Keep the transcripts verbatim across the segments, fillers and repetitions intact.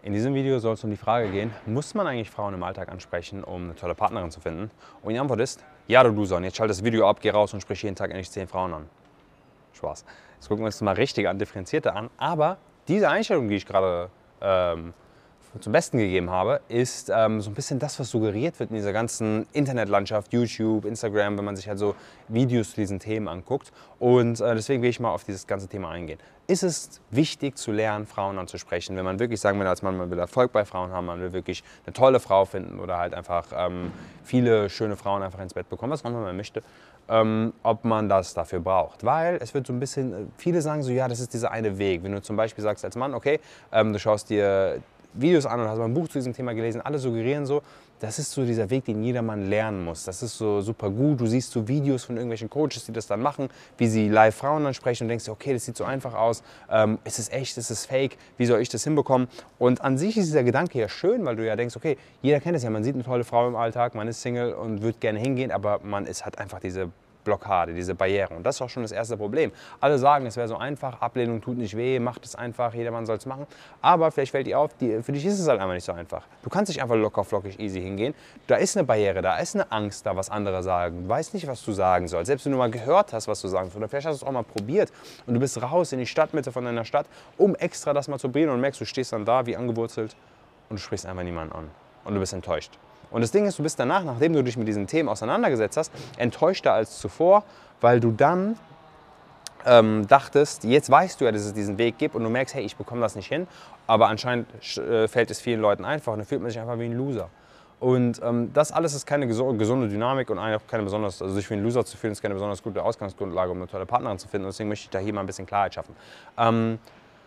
In diesem Video soll es um die Frage gehen, muss man eigentlich Frauen im Alltag ansprechen, um eine tolle Partnerin zu finden? Und die Antwort ist, ja du Loser, jetzt schalt das Video ab, geh raus und sprich jeden Tag endlich zehn Frauen an. Spaß. Jetzt gucken wir uns das mal richtig an, differenzierter an. Aber diese Einstellung, die ich gerade ähm, zum Besten gegeben habe, ist ähm, so ein bisschen das, was suggeriert wird in dieser ganzen Internetlandschaft, YouTube, Instagram, wenn man sich halt so Videos zu diesen Themen anguckt. Und äh, deswegen will ich mal auf dieses ganze Thema eingehen. Ist es wichtig zu lernen, Frauen anzusprechen, wenn man wirklich sagen will, als Mann, man will Erfolg bei Frauen haben, man will wirklich eine tolle Frau finden oder halt einfach ähm, viele schöne Frauen einfach ins Bett bekommen, was auch immer man möchte, ähm, ob man das dafür braucht. Weil es wird so ein bisschen, viele sagen so, ja, das ist dieser eine Weg. Wenn du zum Beispiel sagst als Mann, okay, ähm, du schaust dir Videos an und hast mal ein Buch zu diesem Thema gelesen, alle suggerieren so, das ist so dieser Weg, den jeder Mann lernen muss. Das ist so super gut. Du siehst so Videos von irgendwelchen Coaches, die das dann machen, wie sie live Frauen ansprechen und denkst, okay, das sieht so einfach aus. Ähm, ist es echt, ist es fake? Wie soll ich das hinbekommen? Und an sich ist dieser Gedanke ja schön, weil du ja denkst, okay, jeder kennt es ja, man sieht eine tolle Frau im Alltag, man ist Single und würde gerne hingehen, aber man ist halt einfach diese Blockade, diese Barriere. Und das ist auch schon das erste Problem. Alle sagen, es wäre so einfach, Ablehnung tut nicht weh, macht es einfach, jedermann soll es machen. Aber vielleicht fällt dir auf, die, für dich ist es halt einfach nicht so einfach. Du kannst nicht einfach locker, flockig, easy hingehen. Da ist eine Barriere, da ist eine Angst da, was andere sagen. Du weißt nicht, was du sagen sollst. Selbst wenn du mal gehört hast, was du sagen sollst, oder vielleicht hast du es auch mal probiert und du bist raus in die Stadtmitte von deiner Stadt, um extra das mal zu probieren und merkst, du stehst dann da wie angewurzelt und du sprichst einfach niemanden an. Und du bist enttäuscht. Und das Ding ist, du bist danach, nachdem du dich mit diesen Themen auseinandergesetzt hast, enttäuschter als zuvor, weil du dann ähm, dachtest, jetzt weißt du ja, dass es diesen Weg gibt und du merkst, hey, ich bekomme das nicht hin, aber anscheinend äh, fällt es vielen Leuten einfach und dann fühlt man sich einfach wie ein Loser. Und ähm, das alles ist keine gesunde Dynamik und auch keine besonders, also sich wie ein Loser zu fühlen, ist keine besonders gute Ausgangsgrundlage, um eine tolle Partnerin zu finden. Und deswegen möchte ich da hier mal ein bisschen Klarheit schaffen. Ähm,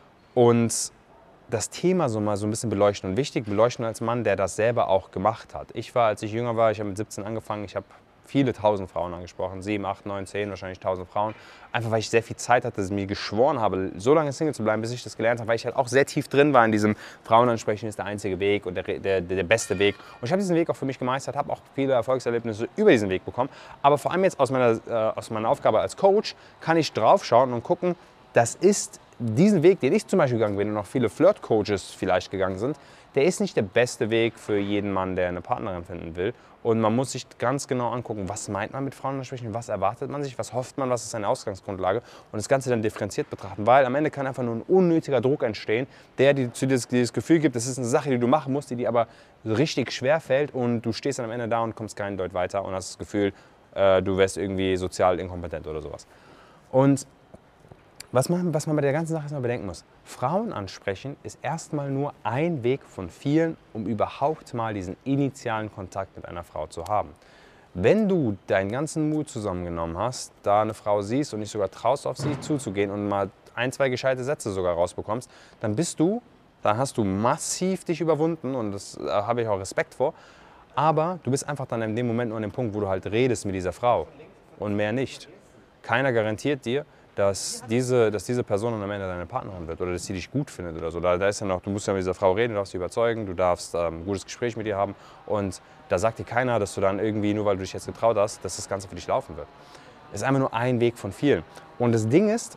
und das Thema so mal so ein bisschen beleuchten und wichtig, beleuchten als Mann, der das selber auch gemacht hat. Ich war, als ich jünger war, ich habe mit siebzehn angefangen, ich habe viele tausend Frauen angesprochen, sieben, acht, neun, zehn, wahrscheinlich tausend Frauen. Einfach weil ich sehr viel Zeit hatte, dass ich mir geschworen habe, so lange Single zu bleiben, bis ich das gelernt habe, weil ich halt auch sehr tief drin war in diesem Frauenansprechen ist der einzige Weg und der, der, der beste Weg. Und ich habe diesen Weg auch für mich gemeistert, habe auch viele Erfolgserlebnisse über diesen Weg bekommen. Aber vor allem jetzt aus meiner, äh, aus meiner Aufgabe als Coach kann ich draufschauen und gucken, das ist diesen Weg, den ich zum Beispiel gegangen bin und noch viele Flirt-Coaches vielleicht gegangen sind, der ist nicht der beste Weg für jeden Mann, der eine Partnerin finden will. Und man muss sich ganz genau angucken, was meint man mit Frauen ansprechen, was erwartet man sich, was hofft man, was ist seine Ausgangsgrundlage und das Ganze dann differenziert betrachten, weil am Ende kann einfach nur ein unnötiger Druck entstehen, der dir dieses, dieses Gefühl gibt, das ist eine Sache, die du machen musst, die dir aber richtig schwer fällt und du stehst dann am Ende da und kommst keinen Deut weiter und hast das Gefühl, äh, du wärst irgendwie sozial inkompetent oder sowas. Und Was man, was man bei der ganzen Sache erstmal bedenken muss, Frauen ansprechen ist erstmal nur ein Weg von vielen, um überhaupt mal diesen initialen Kontakt mit einer Frau zu haben. Wenn du deinen ganzen Mut zusammengenommen hast, da eine Frau siehst und dich sogar traust, auf sie zuzugehen und mal ein, zwei gescheite Sätze sogar rausbekommst, dann bist du, dann hast du massiv dich überwunden und das äh, habe ich auch Respekt vor, aber du bist einfach dann in dem Moment nur an dem Punkt, wo du halt redest mit dieser Frau und mehr nicht. Keiner garantiert dir, dass diese, dass diese Person am Ende deine Partnerin wird oder dass sie dich gut findet oder so. Da, da ist ja noch, du musst ja mit dieser Frau reden, du darfst sie überzeugen, du darfst ähm, ein gutes Gespräch mit ihr haben und da sagt dir keiner, dass du dann irgendwie, nur weil du dich jetzt getraut hast, dass das Ganze für dich laufen wird. Es ist einfach nur ein Weg von vielen. Und das Ding ist,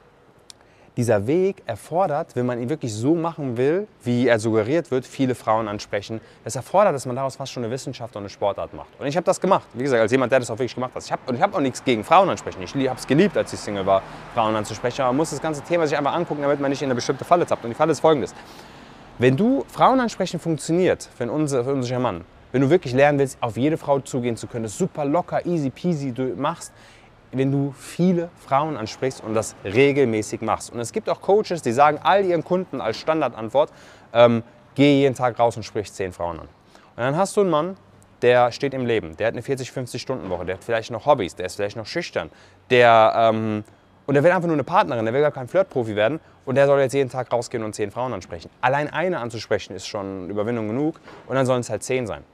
dieser Weg erfordert, wenn man ihn wirklich so machen will, wie er suggeriert wird, viele Frauen ansprechen. Es erfordert, dass man daraus fast schon eine Wissenschaft und eine Sportart macht. Und ich habe das gemacht. Wie gesagt, als jemand, der das auch wirklich gemacht hat. Ich habe, und ich habe auch nichts gegen Frauen ansprechen. Ich habe es geliebt, als ich Single war, Frauen anzusprechen. Aber man muss das ganze Thema sich einfach angucken, damit man nicht in eine bestimmte Falle tappt. Und die Falle ist folgendes. Wenn du Frauen ansprechen funktioniert, für einen unsicheren Mann, wenn du wirklich lernen willst, auf jede Frau zugehen zu können, das super locker, easy peasy du machst, wenn du viele Frauen ansprichst und das regelmäßig machst. Und es gibt auch Coaches, die sagen all ihren Kunden als Standardantwort, ähm, geh jeden Tag raus und sprich zehn Frauen an. Und dann hast du einen Mann, der steht im Leben, der hat eine vierzig, fünfzig Stunden Woche, der hat vielleicht noch Hobbys, der ist vielleicht noch schüchtern, der, ähm, und der will einfach nur eine Partnerin, der will gar kein Flirtprofi werden und der soll jetzt jeden Tag rausgehen und zehn Frauen ansprechen. Allein eine anzusprechen ist schon Überwindung genug und dann sollen es halt zehn sein.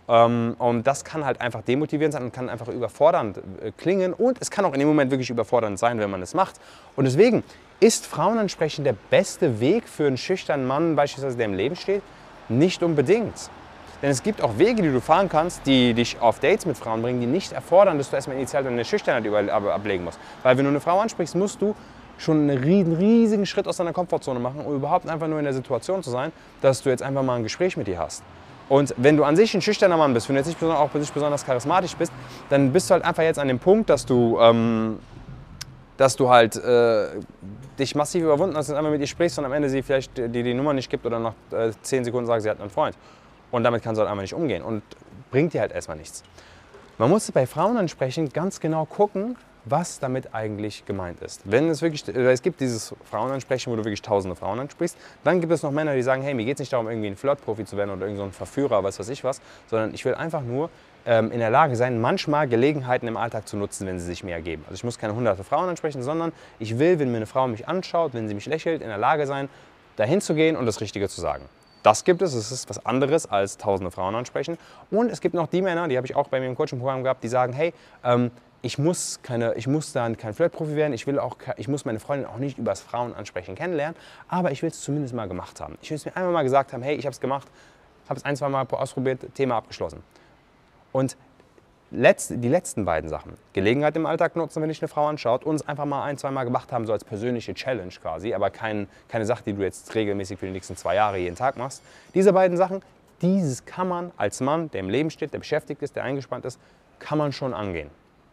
Und das kann halt einfach demotivierend sein und kann einfach überfordernd klingen und es kann auch in dem Moment wirklich überfordernd sein, wenn man es macht. Und deswegen ist Frauenansprechen der beste Weg für einen schüchternen Mann, beispielsweise der im Leben steht? Nicht unbedingt. Denn es gibt auch Wege, die du fahren kannst, die dich auf Dates mit Frauen bringen, die nicht erfordern, dass du erstmal initial deine Schüchternheit ablegen musst. Weil wenn du eine Frau ansprichst, musst du schon einen riesigen Schritt aus deiner Komfortzone machen, um überhaupt einfach nur in der Situation zu sein, dass du jetzt einfach mal ein Gespräch mit ihr hast. Und wenn du an sich ein schüchterner Mann bist, wenn du jetzt nicht besonders, auch nicht besonders charismatisch bist, dann bist du halt einfach jetzt an dem Punkt, dass du, ähm, dass du halt äh, dich massiv überwunden hast und einfach mit ihr sprichst und am Ende sie vielleicht dir die Nummer nicht gibt oder nach äh, zehn Sekunden sagt, sie hat einen Freund. Und damit kannst du halt einfach nicht umgehen und bringt dir halt erstmal nichts. Man muss bei Frauen ansprechen ganz genau gucken, was damit eigentlich gemeint ist. Wenn es wirklich, es gibt dieses Frauenansprechen, wo du wirklich tausende Frauen ansprichst, dann gibt es noch Männer, die sagen, hey, mir geht es nicht darum, irgendwie ein Flirtprofi zu werden oder irgend so ein Verführer, was weiß ich was, sondern ich will einfach nur ähm, in der Lage sein, manchmal Gelegenheiten im Alltag zu nutzen, wenn sie sich mir ergeben. Also ich muss keine hunderte Frauen ansprechen, sondern ich will, wenn mir eine Frau mich anschaut, wenn sie mich lächelt, in der Lage sein, dahin zu gehen und das Richtige zu sagen. Das gibt es, es ist was anderes als tausende Frauen ansprechen. Und es gibt noch die Männer, die habe ich auch bei mir im Coaching-Programm gehabt, die sagen, hey, ähm, ich muss, keine, ich muss dann kein Flirtprofi werden, ich, will auch, ich muss meine Freundin auch nicht über das Frauenansprechen kennenlernen, aber ich will es zumindest mal gemacht haben. Ich will es mir einmal mal gesagt haben, hey, ich habe es gemacht, habe es ein, zwei Mal ausprobiert, Thema abgeschlossen. Und letzt, die letzten beiden Sachen, Gelegenheit im Alltag nutzen, wenn dich eine Frau anschaut, und es einfach mal ein, zwei Mal gemacht haben, so als persönliche Challenge quasi, aber kein, keine Sache, die du jetzt regelmäßig für die nächsten zwei Jahre jeden Tag machst. Diese beiden Sachen, dieses kann man als Mann, der im Leben steht, der beschäftigt ist, der eingespannt ist, kann man schon angehen.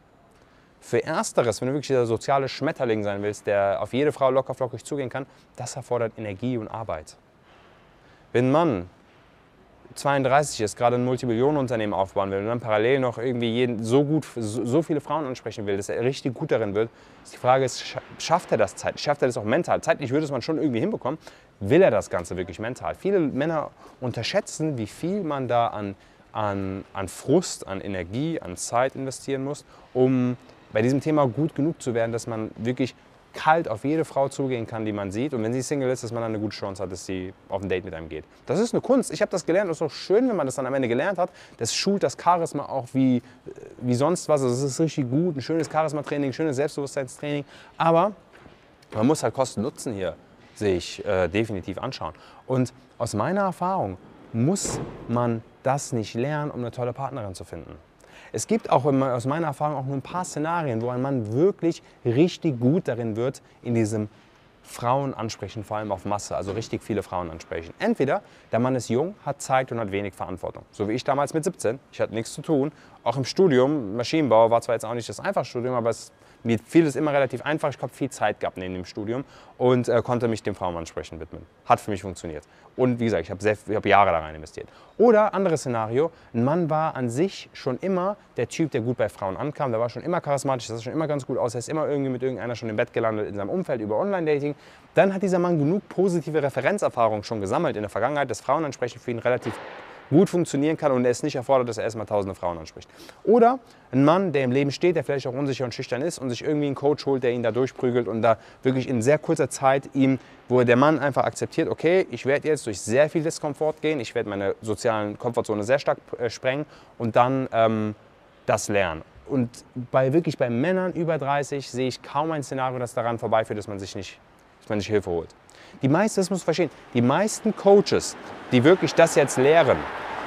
Für Ersteres, wenn du wirklich dieser soziale Schmetterling sein willst, der auf jede Frau locker flockig zugehen kann, das erfordert Energie und Arbeit. Wenn ein Mann zweiunddreißig ist, gerade ein Multimillionenunternehmen aufbauen will und dann parallel noch irgendwie jeden, so gut, so, so viele Frauen ansprechen will, dass er richtig gut darin wird, ist die Frage, ist, schafft er das zeitlich? Schafft er das auch mental? Zeitlich würde es man schon irgendwie hinbekommen. Will er das Ganze wirklich mental? Viele Männer unterschätzen, wie viel man da an, an, an Frust, an Energie, an Zeit investieren muss, um bei diesem Thema gut genug zu werden, dass man wirklich kalt auf jede Frau zugehen kann, die man sieht. Und wenn sie Single ist, dass man dann eine gute Chance hat, dass sie auf ein Date mit einem geht. Das ist eine Kunst. Ich habe das gelernt. Das ist auch schön, wenn man das dann am Ende gelernt hat. Das schult das Charisma auch wie, wie sonst was. Also es ist richtig gut. Ein schönes Charisma-Training, ein schönes Selbstbewusstseinstraining. Aber man muss halt Kosten-Nutzen hier sich äh, definitiv anschauen. Und aus meiner Erfahrung muss man das nicht lernen, um eine tolle Partnerin zu finden. Es gibt auch aus meiner Erfahrung auch nur ein paar Szenarien, wo ein Mann wirklich richtig gut darin wird, in diesem Frauen ansprechen, vor allem auf Masse, also richtig viele Frauen ansprechen. Entweder der Mann ist jung, hat Zeit und hat wenig Verantwortung. So wie ich damals mit siebzehn. Ich hatte nichts zu tun. Auch im Studium, Maschinenbau war zwar jetzt auch nicht das einfache Studium, aber es, mir fiel es immer relativ einfach. Ich habe viel Zeit gehabt neben dem Studium und äh, konnte mich dem Frauenansprechen widmen. Hat für mich funktioniert. Und wie gesagt, ich habe hab Jahre da rein investiert. Oder anderes Szenario, ein Mann war an sich schon immer der Typ, der gut bei Frauen ankam. Der war schon immer charismatisch, das sah schon immer ganz gut aus. Er ist immer irgendwie mit irgendeiner schon im Bett gelandet in seinem Umfeld über Online-Dating. Dann hat dieser Mann genug positive Referenzerfahrung schon gesammelt in der Vergangenheit, dass Frauenansprechen für ihn relativ gut funktionieren kann und er es nicht erfordert, dass er erstmal tausende Frauen anspricht. Oder ein Mann, der im Leben steht, der vielleicht auch unsicher und schüchtern ist und sich irgendwie einen Coach holt, der ihn da durchprügelt und da wirklich in sehr kurzer Zeit ihm, wo der Mann einfach akzeptiert, okay, ich werde jetzt durch sehr viel Diskomfort gehen, ich werde meine sozialen Komfortzone sehr stark äh, sprengen und dann ähm, das lernen. Und bei, wirklich bei Männern über dreißig sehe ich kaum ein Szenario, das daran vorbeiführt, dass man sich nicht, dass man sich Hilfe holt. Die meisten, das muss man verstehen, die meisten Coaches, die wirklich das jetzt lehren,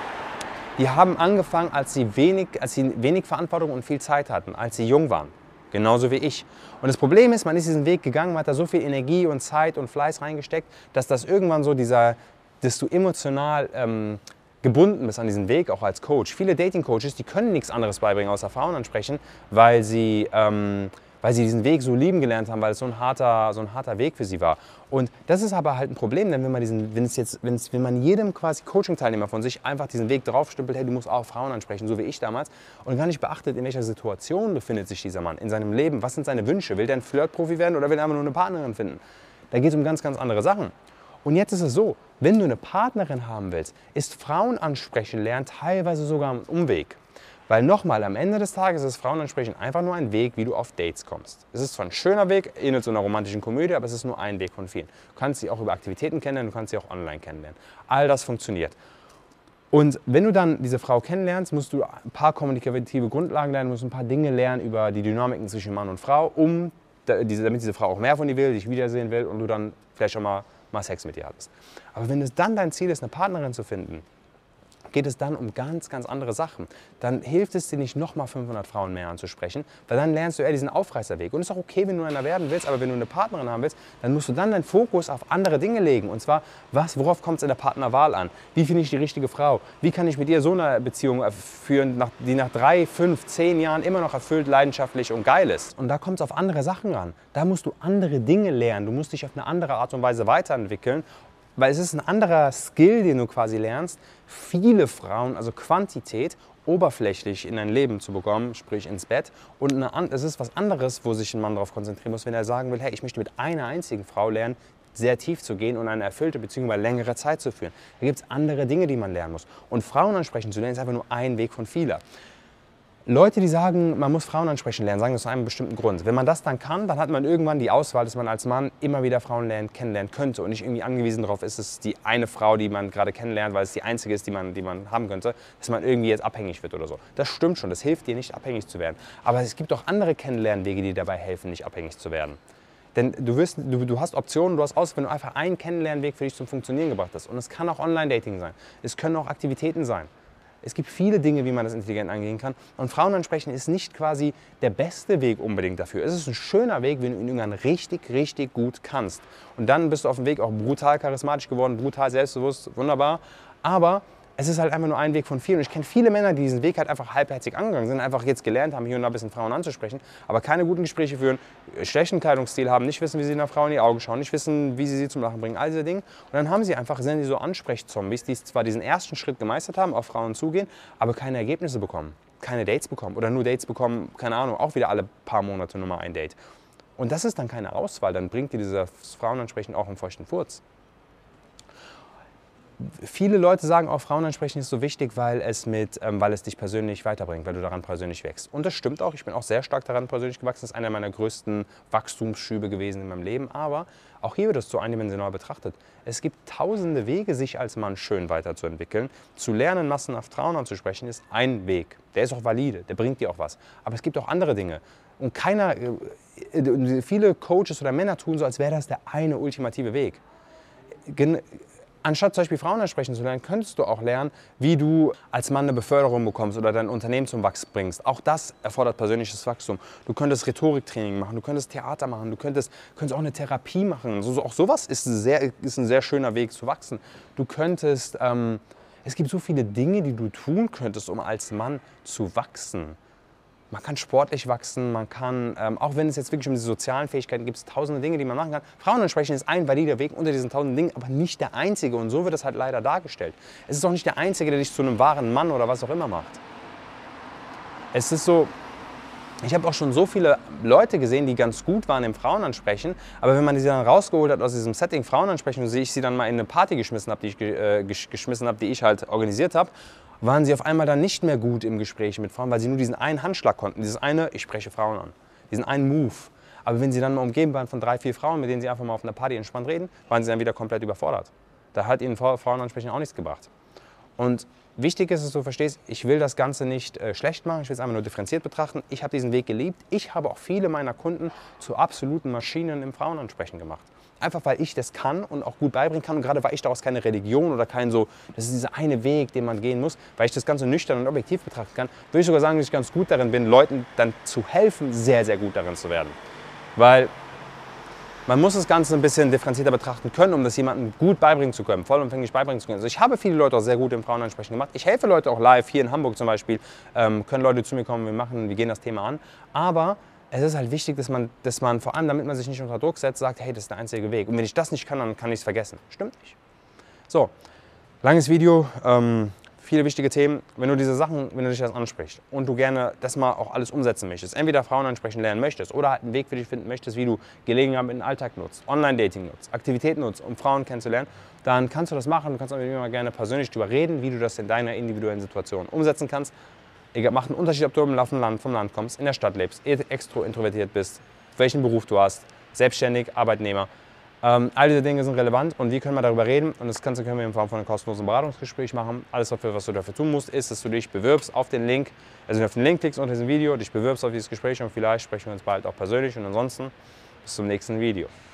die haben angefangen, als sie wenig, als sie wenig Verantwortung und viel Zeit hatten, als sie jung waren. Genauso wie ich. Und das Problem ist, man ist diesen Weg gegangen, man hat da so viel Energie und Zeit und Fleiß reingesteckt, dass das irgendwann so dieser, dass du emotional ähm, gebunden bist an diesen Weg, auch als Coach. Viele Dating-Coaches, die können nichts anderes beibringen, außer Frauen ansprechen, weil sie... Ähm, weil sie diesen Weg so lieben gelernt haben, weil es so ein harter, so ein harter Weg für sie war. Und das ist aber halt ein Problem, denn wenn man, diesen, wenn es jetzt, wenn es, wenn man jedem quasi Coaching-Teilnehmer von sich einfach diesen Weg draufstümpelt, hey, du musst auch Frauen ansprechen, so wie ich damals, und gar nicht beachtet, in welcher Situation befindet sich dieser Mann in seinem Leben, was sind seine Wünsche, will der ein Flirtprofi werden oder will er einfach nur eine Partnerin finden? Da geht es um ganz, ganz andere Sachen. Und jetzt ist es so, wenn du eine Partnerin haben willst, ist Frauen ansprechen lernen teilweise sogar ein Umweg. Weil nochmal, am Ende des Tages ist Frauenansprechen einfach nur ein Weg, wie du auf Dates kommst. Es ist zwar ein schöner Weg, ähnelt so einer romantischen Komödie, aber es ist nur ein Weg von vielen. Du kannst sie auch über Aktivitäten kennenlernen, du kannst sie auch online kennenlernen. All das funktioniert. Und wenn du dann diese Frau kennenlernst, musst du ein paar kommunikative Grundlagen lernen, musst ein paar Dinge lernen über die Dynamiken zwischen Mann und Frau, um, damit diese Frau auch mehr von dir will, dich wiedersehen will und du dann vielleicht auch mal, mal Sex mit ihr hattest. Aber wenn es dann dein Ziel ist, eine Partnerin zu finden, geht es dann um ganz, ganz andere Sachen. Dann hilft es dir nicht, nochmal fünfhundert Frauen mehr anzusprechen, weil dann lernst du eher diesen Aufreißerweg. Und es ist auch okay, wenn du einer werden willst, aber wenn du eine Partnerin haben willst, dann musst du dann deinen Fokus auf andere Dinge legen. Und zwar, was, worauf kommt es in der Partnerwahl an? Wie finde ich die richtige Frau? Wie kann ich mit ihr so eine Beziehung führen, die nach drei, fünf, zehn Jahren immer noch erfüllt, leidenschaftlich und geil ist? Und da kommt es auf andere Sachen an. Da musst du andere Dinge lernen. Du musst dich auf eine andere Art und Weise weiterentwickeln. Weil es ist ein anderer Skill, den du quasi lernst, viele Frauen, also Quantität, oberflächlich in dein Leben zu bekommen, sprich ins Bett. Und eine, es ist was anderes, wo sich ein Mann darauf konzentrieren muss, wenn er sagen will, hey, ich möchte mit einer einzigen Frau lernen, sehr tief zu gehen und eine erfüllte Beziehung über längere Zeit zu führen. Da gibt es andere Dinge, die man lernen muss. Und Frauen ansprechen zu lernen, ist einfach nur ein Weg von vielen. Leute, die sagen, man muss Frauen ansprechen lernen, sagen das aus einem bestimmten Grund. Wenn man das dann kann, dann hat man irgendwann die Auswahl, dass man als Mann immer wieder Frauen lernen, kennenlernen könnte und nicht irgendwie angewiesen darauf ist, dass die eine Frau, die man gerade kennenlernt, weil es die einzige ist, die man, die man haben könnte, dass man irgendwie jetzt abhängig wird oder so. Das stimmt schon, das hilft dir nicht, abhängig zu werden. Aber es gibt auch andere Kennenlernwege, die dabei helfen, nicht abhängig zu werden. Denn du, wirst, du, du hast Optionen, du hast aus, wenn du einfach einen Kennenlernweg für dich zum Funktionieren gebracht hast. Und es kann auch Online-Dating sein, es können auch Aktivitäten sein. Es gibt viele Dinge, wie man das intelligent angehen kann. Und Frauen ansprechen ist nicht quasi der beste Weg unbedingt dafür. Es ist ein schöner Weg, wenn du ihn irgendwann richtig, richtig gut kannst. Und dann bist du auf dem Weg auch brutal charismatisch geworden, brutal selbstbewusst, wunderbar. Aber es ist halt einfach nur ein Weg von vielen. Und ich kenne viele Männer, die diesen Weg halt einfach halbherzig angegangen sind, einfach jetzt gelernt haben, hier und da ein bisschen Frauen anzusprechen, aber keine guten Gespräche führen, schlechten Kleidungsstil haben, nicht wissen, wie sie einer Frau in die Augen schauen, nicht wissen, wie sie sie zum Lachen bringen, all diese Dinge. Und dann haben sie einfach, sind die so Ansprechzombies, die zwar diesen ersten Schritt gemeistert haben, auf Frauen zugehen, aber keine Ergebnisse bekommen, keine Dates bekommen oder nur Dates bekommen, keine Ahnung, auch wieder alle paar Monate nur mal ein Date. Und das ist dann keine Auswahl, dann bringt dir dieser Frauenansprechen auch einen feuchten Furz. Viele Leute sagen auch, Frauen ansprechen ist so wichtig, weil es, mit, ähm, weil es dich persönlich weiterbringt, weil du daran persönlich wächst. Und das stimmt auch, ich bin auch sehr stark daran persönlich gewachsen. Das ist einer meiner größten Wachstumsschübe gewesen in meinem Leben. Aber auch hier wird es so eindimensional betrachtet. Es gibt tausende Wege, sich als Mann schön weiterzuentwickeln. Zu lernen, massenhaft Frauen anzusprechen, ist ein Weg. Der ist auch valide, der bringt dir auch was. Aber es gibt auch andere Dinge. Und keiner, äh, viele Coaches oder Männer tun so, als wäre das der eine ultimative Weg. Gen Anstatt zum Beispiel Frauen ansprechen zu lernen, könntest du auch lernen, wie du als Mann eine Beförderung bekommst oder dein Unternehmen zum Wachsen bringst. Auch das erfordert persönliches Wachstum. Du könntest Rhetoriktraining machen, du könntest Theater machen, du könntest, könntest auch eine Therapie machen. So, so, auch sowas ist, sehr, ist ein sehr schöner Weg zu wachsen. Du könntest, ähm, es gibt so viele Dinge, die du tun könntest, um als Mann zu wachsen. Man kann sportlich wachsen, man kann, ähm, auch wenn es jetzt wirklich um diese sozialen Fähigkeiten gibt, es tausende Dinge, die man machen kann. Frauen ansprechen ist ein valider Weg unter diesen tausenden Dingen, aber nicht der einzige. Und so wird es halt leider dargestellt. Es ist auch nicht der einzige, der dich zu einem wahren Mann oder was auch immer macht. Es ist so, ich habe auch schon so viele Leute gesehen, die ganz gut waren im Frauenansprechen, aber wenn man sie dann rausgeholt hat aus diesem Setting Frauenansprechen und ich sie dann mal in eine Party geschmissen habe, die ich äh, geschmissen habe, die ich halt organisiert habe, waren sie auf einmal dann nicht mehr gut im Gespräch mit Frauen, weil sie nur diesen einen Handschlag konnten, dieses eine, ich spreche Frauen an, diesen einen Move. Aber wenn sie dann mal umgeben waren von drei, vier Frauen, mit denen sie einfach mal auf einer Party entspannt reden, waren sie dann wieder komplett überfordert. Da hat ihnen Frauenansprechen auch nichts gebracht. Und wichtig ist, dass du verstehst, ich will das Ganze nicht äh, schlecht machen, ich will es einfach nur differenziert betrachten. Ich habe diesen Weg geliebt. Ich habe auch viele meiner Kunden zu absoluten Maschinen im Frauenansprechen gemacht. Einfach weil ich das kann und auch gut beibringen kann und gerade weil ich daraus keine Religion oder kein so, das ist dieser eine Weg, den man gehen muss, weil ich das Ganze nüchtern und objektiv betrachten kann, würde ich sogar sagen, dass ich ganz gut darin bin, Leuten dann zu helfen, sehr, sehr gut darin zu werden. Weil man muss das Ganze ein bisschen differenzierter betrachten können, um das jemandem gut beibringen zu können, vollumfänglich beibringen zu können. Also ich habe viele Leute auch sehr gut im Frauenansprechen gemacht. Ich helfe Leute auch live, hier in Hamburg zum Beispiel, ähm, können Leute zu mir kommen, wir machen, wir gehen das Thema an. Aber es ist halt wichtig, dass man, dass man vor allem, damit man sich nicht unter Druck setzt, sagt, hey, das ist der einzige Weg. Und wenn ich das nicht kann, dann kann ich es vergessen. Stimmt nicht. So, langes Video, ähm, viele wichtige Themen. Wenn du diese Sachen, wenn du dich das ansprichst und du gerne das mal auch alles umsetzen möchtest, entweder Frauen ansprechen lernen möchtest oder halt einen Weg für dich finden möchtest, wie du Gelegenheiten im Alltag nutzt, Online-Dating nutzt, Aktivitäten nutzt, um Frauen kennenzulernen, dann kannst du das machen. Du kannst auch mit mir mal gerne persönlich darüber reden, wie du das in deiner individuellen Situation umsetzen kannst. Egal, macht einen Unterschied, ob du im Land, vom Land kommst, in der Stadt lebst, extro introvertiert bist, welchen Beruf du hast, selbstständig, Arbeitnehmer. Ähm, all diese Dinge sind relevant und wie können wir darüber reden? Und das Ganze können wir in Form von einem kostenlosen Beratungsgespräch machen. Alles, was du dafür tun musst, ist, dass du dich bewirbst auf den Link, also auf den Link klickst unter diesem Video, dich bewirbst auf dieses Gespräch und vielleicht sprechen wir uns bald auch persönlich. Und ansonsten bis zum nächsten Video.